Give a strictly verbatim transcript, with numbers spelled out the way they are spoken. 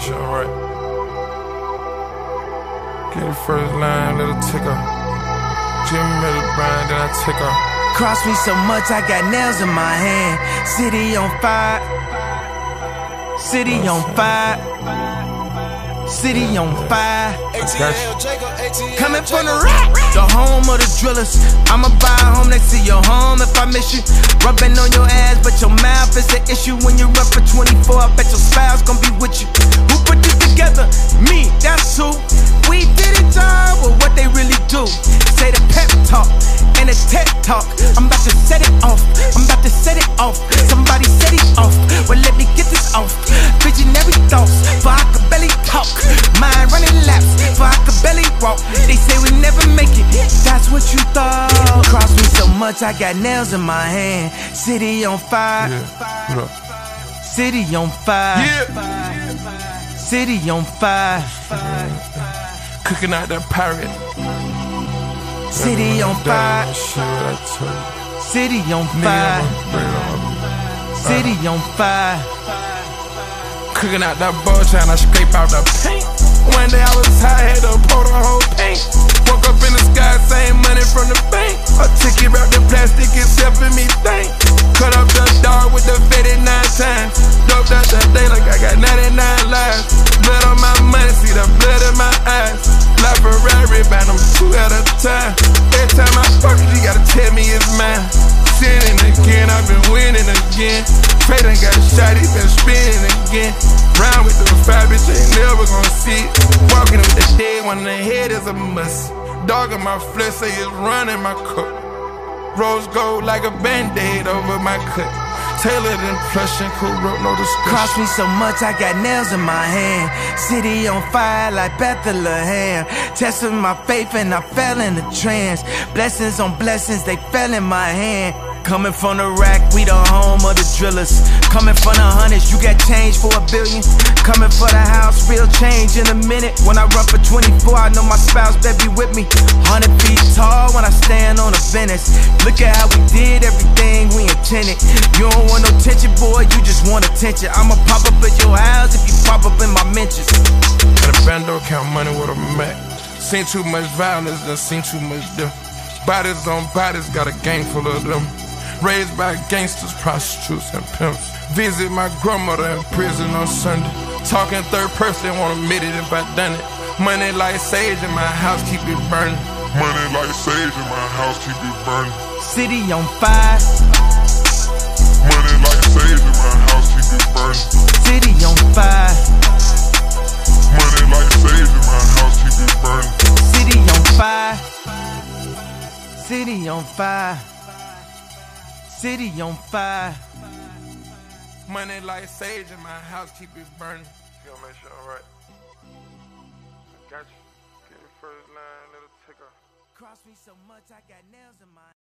sure I'm right. Get the first line, little ticker. Jimmy made it grind, then I take her. Cross me so much, I got nails in my hand. City on fire. City on fire. City on fire. Coming from the rack, the home of the drillers. I'ma buy a home next to your home if I miss you. Rubbing on your ass, but your mouth is the issue. When you run for twenty-four, I bet your spouse gon' be with you. Who put this together? Me, that's who. We did it, job, or what they really do. Say the pep talk and the tech talk. I'm about to set it off. I'm about to set it off. Somebody set it off. Well, let me get this off. Visionary thoughts, for I could barely talk. Mind running laps, for I could barely walk. They say we never make it. That's what you thought. Cross me so much, I got nails in my hand. City on fire. Yeah, what up? City on fire. Yeah. City on fire. Cooking out that pirate. City on fire. City on fire. City on fire. Cooking out that ball, trying to scrape out the paint. One day I was high, had to pour the whole paint. Woke up in the sky, same money from the bank. A ticket wrapped in plastic, it's helping me think. Cut up the dog with the fitted nine times. Doped out the day like I got ninety-nine lives. Blood on my money, see the blood in my eyes. Like Ferrari, buy them two at a time. Every time I fuck it, you gotta tell me it's mine. Sinning again, I've been winning again. Trey done got shot, he been spinning again. Round with the five, bitch, ain't never gonna see it. Walking with the dead one in the head is a must. Dog in my flesh, say it's running my cup. Rose gold like a band-aid over my cut. Tailored in plush and cool rope, no discussion. Cross me so much, I got nails in my hand. City on fire like Bethlehem. Testing my faith and I fell in a trance. Blessings on blessings, they fell in my hand. Coming from the rack, we the home of the drillers. Coming from the hundreds, you got change for a billion. Coming for the house, real change in a minute. When I run for twenty-four, I know my spouse better be with me. Hundred feet tall when I stand on the fence. Look at how we did everything we intended. You don't want no tension, boy, you just want attention. I'ma pop up at your house if you pop up in my mentions. Got a bando, count money with a Mac. Seen too much violence, done seen too much them. Bodies on bodies, got a gang full of them. Raised by gangsters, prostitutes, and pimps. Visit my grandmother in prison on Sunday. Talking third person, won't admit it if I done it. Money like sage in my house, keep it burning. Money like sage in my house, keep it burning. City on fire. Money like sage in my house, keep it burning. City on fire. Money like sage in my house, keep it burning. City on fire. City on fire. City on fire. Money like sage in my house, keep it burning. You gonna make sure I'm right. Got you. Get the first line, little ticker. Cross me so much, I got nails in my